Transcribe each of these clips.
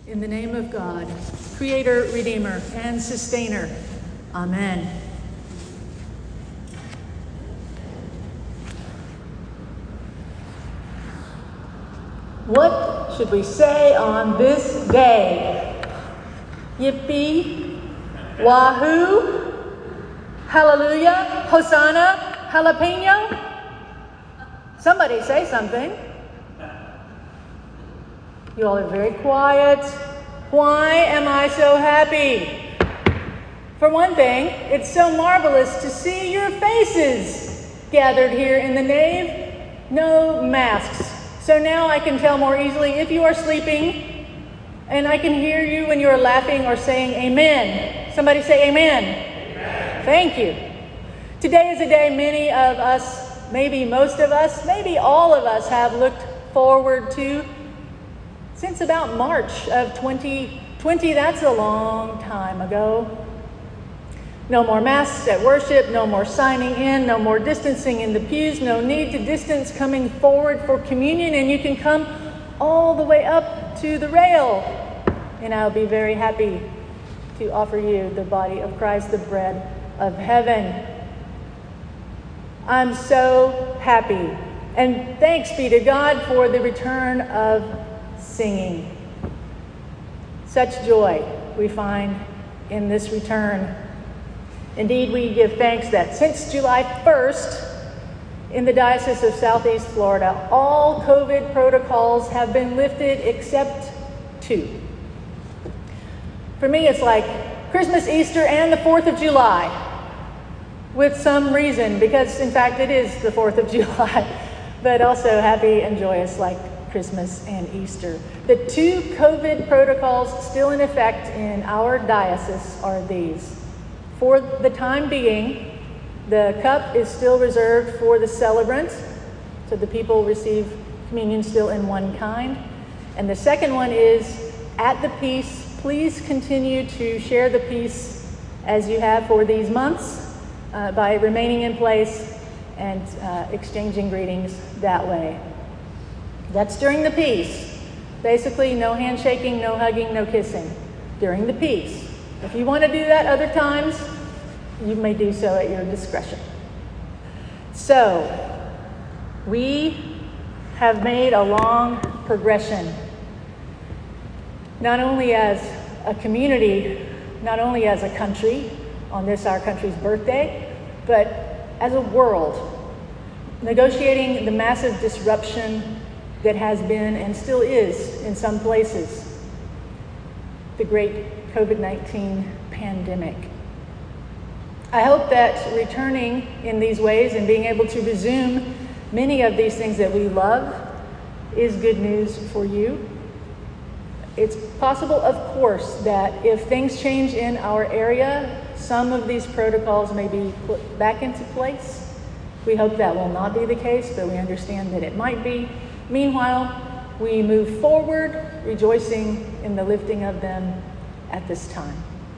In the name of God, Creator, Redeemer, and Sustainer. Amen. What should we say on this day? Yippee, wahoo, hallelujah, hosanna, jalapeno? Somebody say something. You all are very quiet. Why am I so happy? For one thing, it's so marvelous to see your faces gathered here in the nave. No masks. So now I can tell more easily if you are sleeping, and I can hear you when you are laughing or saying amen. Somebody say amen. Amen. Thank you. Today is a day many of us, maybe most of us, maybe all of us have looked forward to since about March of 2020. That's a long time ago. No more masks at worship, no more signing in, no more distancing in the pews, no need to distance coming forward for communion, and you can come all the way up to the rail. And I'll be very happy to offer you the body of Christ, the bread of heaven. I'm so happy. And thanks be to God for the return of singing. Such joy we find in this return. Indeed, we give thanks that since July 1st, in the Diocese of Southeast Florida, all COVID protocols have been lifted except 2. For me, it's like Christmas, Easter, and the 4th of July, with some reason, because in fact it is the 4th of July, but also happy and joyous like Christmas and Easter. The 2 COVID protocols still in effect in our diocese are these. For the time being, the cup is still reserved for the celebrant, so the people receive communion still in one kind. And the second one is, at the peace, please continue to share the peace as you have for these months by remaining in place and exchanging greetings that way. That's during the peace. Basically, no handshaking, no hugging, no kissing during the peace. If you want to do that other times, you may do so at your discretion. So, we have made a long progression, not only as a community, not only as a country, on this our country's birthday, but as a world, negotiating the massive disruption that has been and still is in some places, the great COVID-19 pandemic. I hope that returning in these ways and being able to resume many of these things that we love is good news for you. It's possible, of course, that if things change in our area, some of these protocols may be put back into place. We hope that will not be the case, but we understand that it might be. Meanwhile, we move forward, rejoicing in the lifting of them at this time.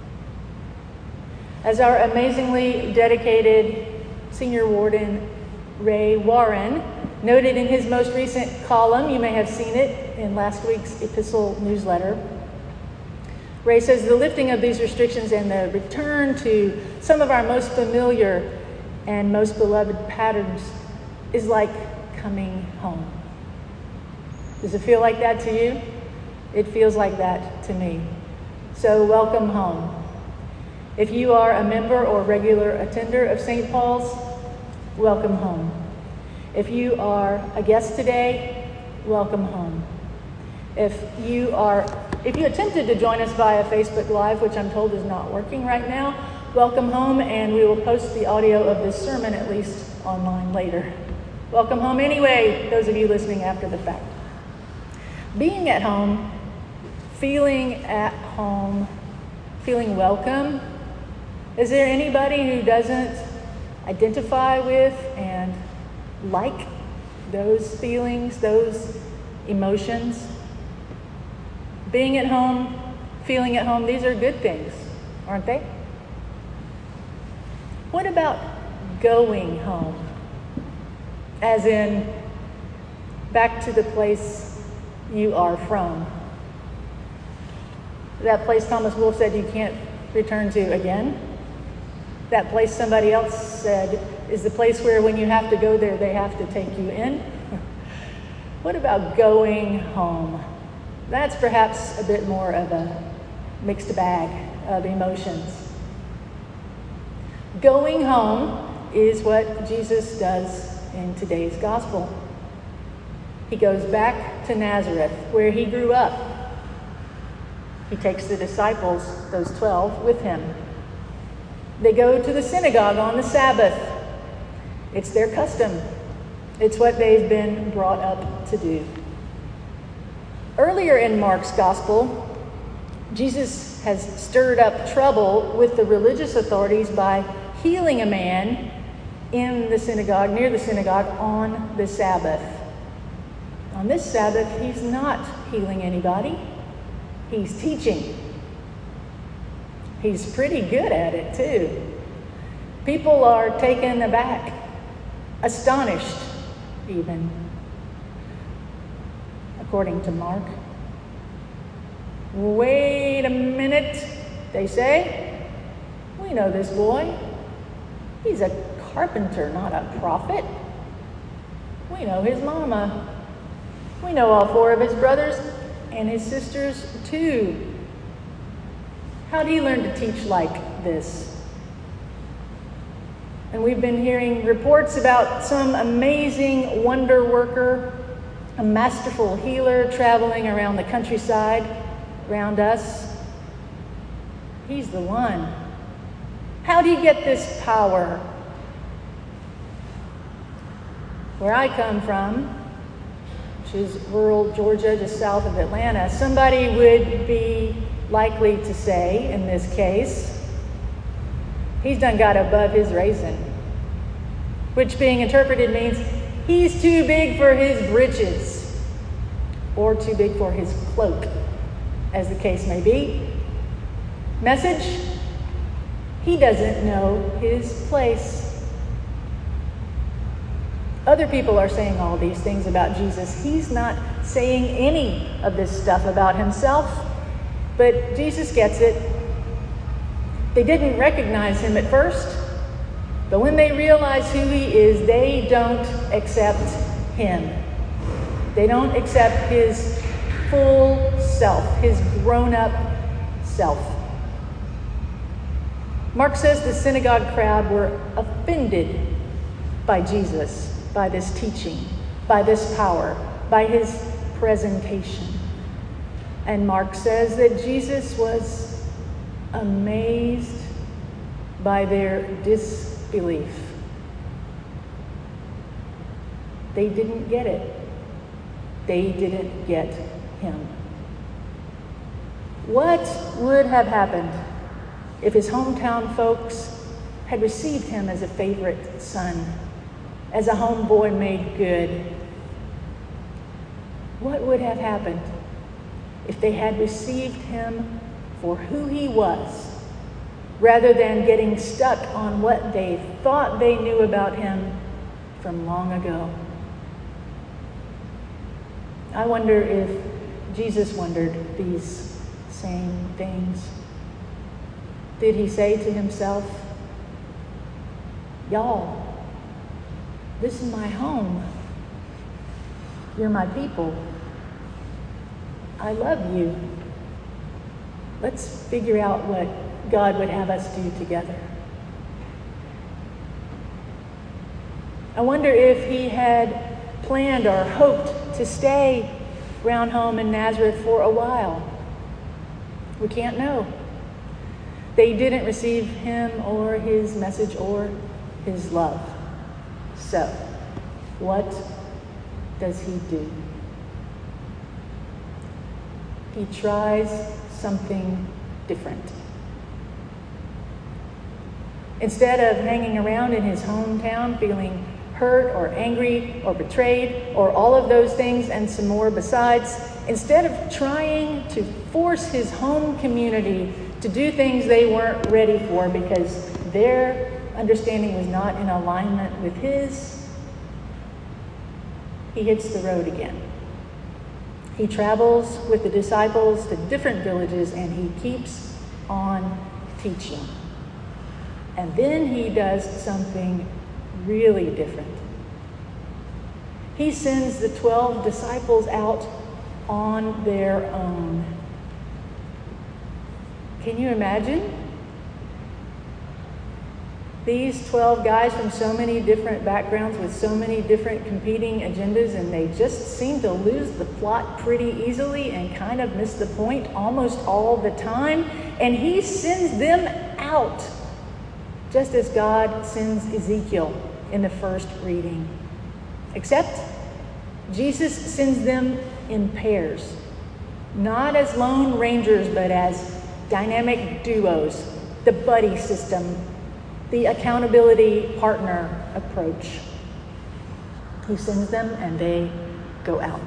As our amazingly dedicated senior warden, Ray Warren, noted in his most recent column, you may have seen it in last week's epistle newsletter, Ray says the lifting of these restrictions and the return to some of our most familiar and most beloved patterns is like coming home. Does it feel like that to you? It feels like that to me. So welcome home. If you are a member or regular attender of St. Paul's, welcome home. If you are a guest today, welcome home. If you attempted to join us via Facebook Live, which I'm told is not working right now, welcome home, and we will post the audio of this sermon at least online later. Welcome home anyway, those of you listening after the fact. Being at home, feeling at home, feeling welcome. Is there anybody who doesn't identify with and like those feelings, those emotions? Being at home, feeling at home, these are good things, aren't they? What about going home? As in, back to the place you are from. That place Thomas Wolfe said you can't return to again. That place somebody else said is the place where when you have to go there, they have to take you in. What about going home? That's perhaps a bit more of a mixed bag of emotions. Going home is what Jesus does in today's gospel. He goes back to Nazareth, where he grew up. He takes the disciples, those 12, with him. They go to the synagogue on the Sabbath. It's their custom. It's what they've been brought up to do. Earlier in Mark's gospel, Jesus has stirred up trouble with the religious authorities by healing a man in the synagogue, near the synagogue, on the Sabbath. On this Sabbath, he's not healing anybody. He's teaching. He's pretty good at it, too. People are taken aback, astonished, even, according to Mark. Wait a minute, they say. We know this boy. He's a carpenter, not a prophet. We know his mama. We know all 4 of his brothers and his sisters, too. How'd he learn to teach like this? And we've been hearing reports about some amazing wonder worker, a masterful healer traveling around the countryside around us. He's the one. How'd he get this power? Where I come from, which is rural Georgia, just south of Atlanta, somebody would be likely to say, in this case, he's done got above his raisin, which being interpreted means he's too big for his britches, or too big for his cloak, as the case may be. Message? He doesn't know his place. Other people are saying all these things about Jesus. He's not saying any of this stuff about himself, but Jesus gets it. They didn't recognize him at first, but when they realize who he is, they don't accept him. They don't accept his full self, his grown-up self. Mark says the synagogue crowd were offended by Jesus, by this teaching, by this power, by his presentation. And Mark says that Jesus was amazed by their disbelief. They didn't get it. They didn't get him. What would have happened if his hometown folks had received him as a favorite son, as a homeboy made good? What would have happened if they had received him for who he was, rather than getting stuck on what they thought they knew about him from long ago? I wonder if Jesus wondered these same things. Did he say to himself, y'all, this is my home. You're my people. I love you. Let's figure out what God would have us do together. I wonder if he had planned or hoped to stay around home in Nazareth for a while. We can't know. They didn't receive him or his message or his love. So, what does he do? He tries something different. Instead of hanging around in his hometown feeling hurt or angry or betrayed or all of those things and some more besides, instead of trying to force his home community to do things they weren't ready for because their understanding was not in alignment with his, he hits the road again. He travels with the disciples to different villages, and he keeps on teaching. And then he does something really different. He sends the 12 disciples out on their own. Can you imagine? These 12 guys from so many different backgrounds with so many different competing agendas, and they just seem to lose the plot pretty easily and kind of miss the point almost all the time. And he sends them out, just as God sends Ezekiel in the first reading. Except Jesus sends them in pairs, not as lone rangers, but as dynamic duos, the buddy system, the accountability partner approach. He sends them and they go out.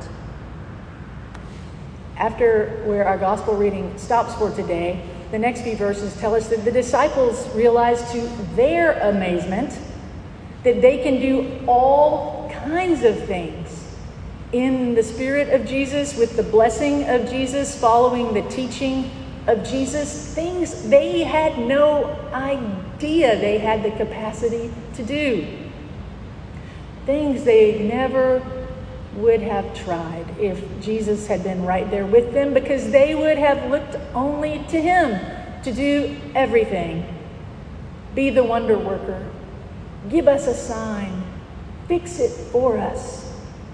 After where our gospel reading stops for today, the next few verses tell us that the disciples realize to their amazement that they can do all kinds of things in the spirit of Jesus, with the blessing of Jesus, following the teaching of Jesus, things they had no idea they had the capacity to do. Things they never would have tried if Jesus had been right there with them, because they would have looked only to him to do everything. Be the wonder worker. Give us a sign. Fix it for us.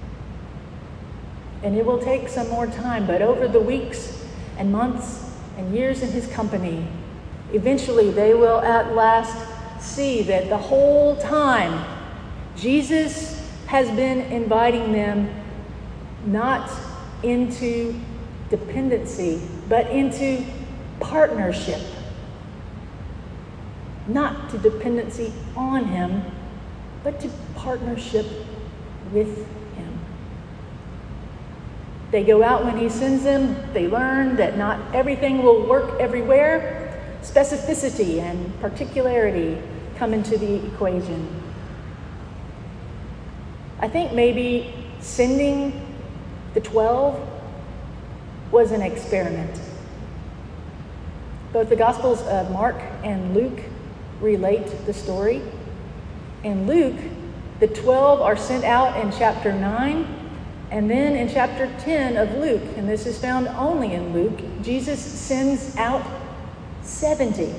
And it will take some more time, but over the weeks and months and years in his company, eventually they will at last see that the whole time Jesus has been inviting them not into dependency, but into partnership. Not to dependency on him, but to partnership with him. They go out when he sends them. They learn that not everything will work everywhere. Specificity and particularity come into the equation. I think maybe sending the 12 was an experiment. Both the Gospels of Mark and Luke relate the story. In Luke, the 12 are sent out in chapter 9. And then in chapter 10 of Luke, and this is found only in Luke, Jesus sends out 70.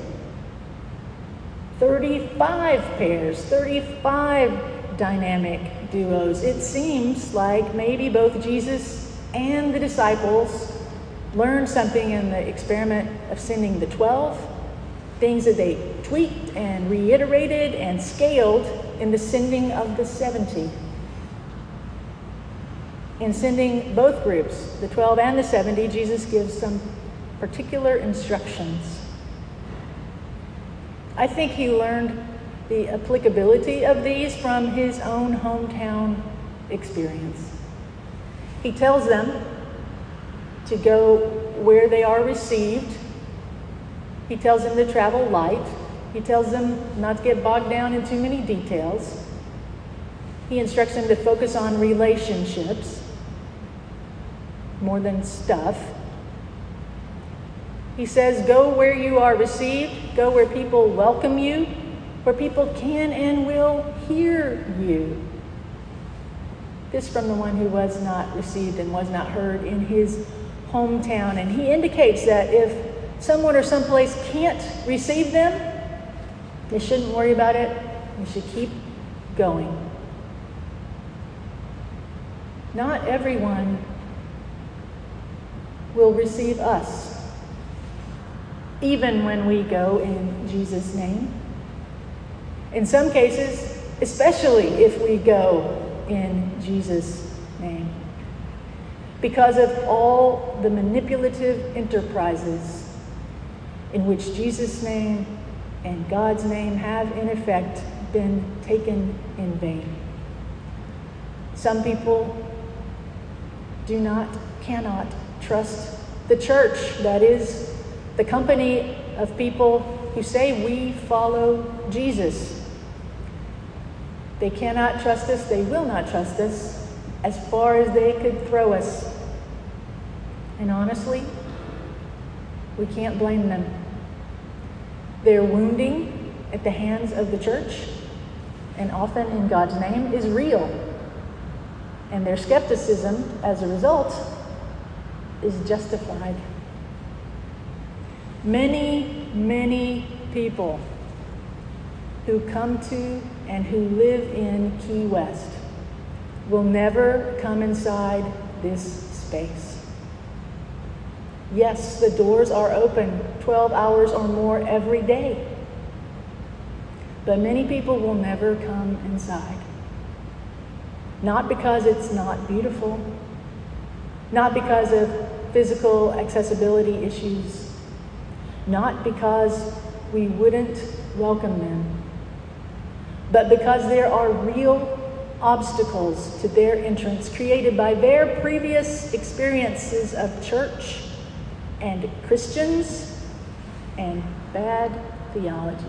35 pairs, 35 dynamic duos. It seems like maybe both Jesus and the disciples learned something in the experiment of sending the 12, things that they tweaked and reiterated and scaled in the sending of the 70. In sending both groups, the 12 and the 70, Jesus gives some particular instructions. I think he learned the applicability of these from his own hometown experience. He tells them to go where they are received. He tells them to travel light. He tells them not to get bogged down in too many details. He instructs them to focus on relationships more than stuff. He says, go where you are received, go where people welcome you, where people can and will hear you. This from the one who was not received and was not heard in his hometown. And he indicates that if someone or someplace can't receive them, they shouldn't worry about it. They should keep going. Not everyone will receive us, even when we go in Jesus' name. In some cases, especially if we go in Jesus' name, because of all the manipulative enterprises in which Jesus' name and God's name have, in effect, been taken in vain. Some people cannot trust the church, that is, the company of people who say we follow Jesus. They cannot trust us, they will not trust us as far as they could throw us. And honestly, we can't blame them. Their wounding at the hands of the church, and often in God's name, is real. And their skepticism, as a result, is justified. Many, many people who come to and who live in Key West will never come inside this space. Yes, the doors are open 12 hours or more every day, but many people will never come inside. Not because it's not beautiful, not because of physical accessibility issues, not because we wouldn't welcome them, but because there are real obstacles to their entrance created by their previous experiences of church and Christians and bad theology.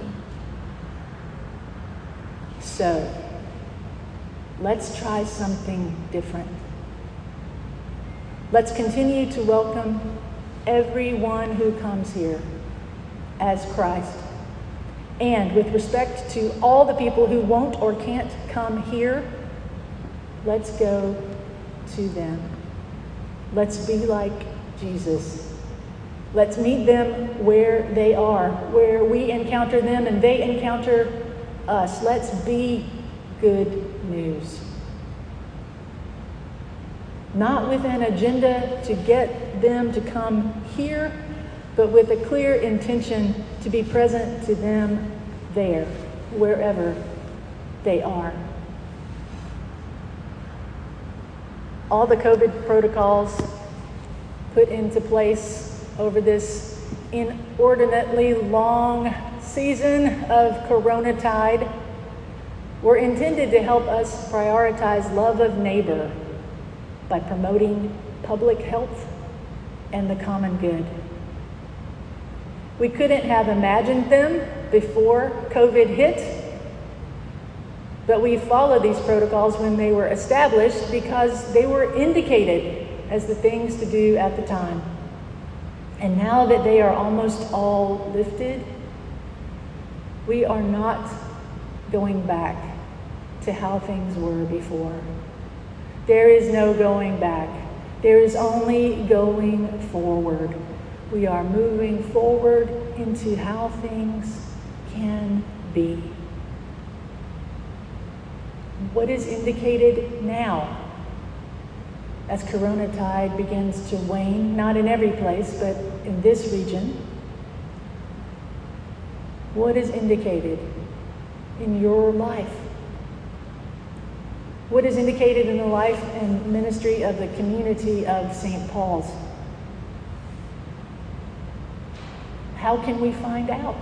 So, let's try something different. Let's continue to welcome everyone who comes here as Christ. And with respect to all the people who won't or can't come here, let's go to them. Let's be like Jesus. Let's meet them where they are, where we encounter them and they encounter us. Let's be good news. Not with an agenda to get them to come here, but with a clear intention to be present to them there, wherever they are. All the COVID protocols put into place over this inordinately long season of Coronatide were intended to help us prioritize love of neighbor by promoting public health and the common good. We couldn't have imagined them before COVID hit, but we followed these protocols when they were established because they were indicated as the things to do at the time. And now that they are almost all lifted, we are not going back to how things were before. There is no going back. There is only going forward. We are moving forward into how things can be. What is indicated now as Coronatide begins to wane, not in every place, but in this region? What is indicated in your life? What is indicated in the life and ministry of the community of St. Paul's? How can we find out?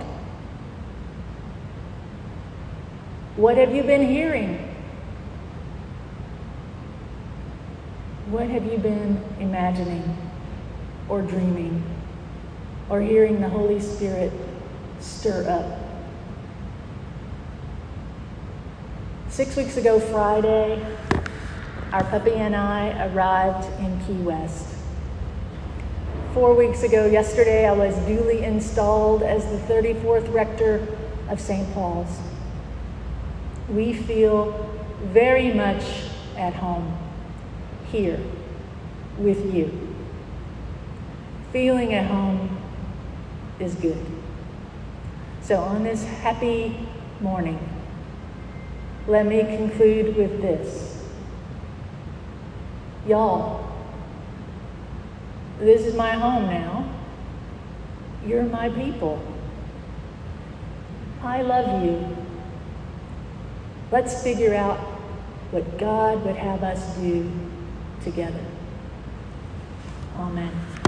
What have you been hearing? What have you been imagining or dreaming or hearing the Holy Spirit stir up? 6 weeks ago Friday, our puppy and I arrived in Key West. 4 weeks ago yesterday, I was duly installed as the 34th rector of St. Paul's. We feel very much at home here with you. Feeling at home is good. So on this happy morning, let me conclude with this. Y'all, this is my home now. You're my people. I love you. Let's figure out what God would have us do together. Amen.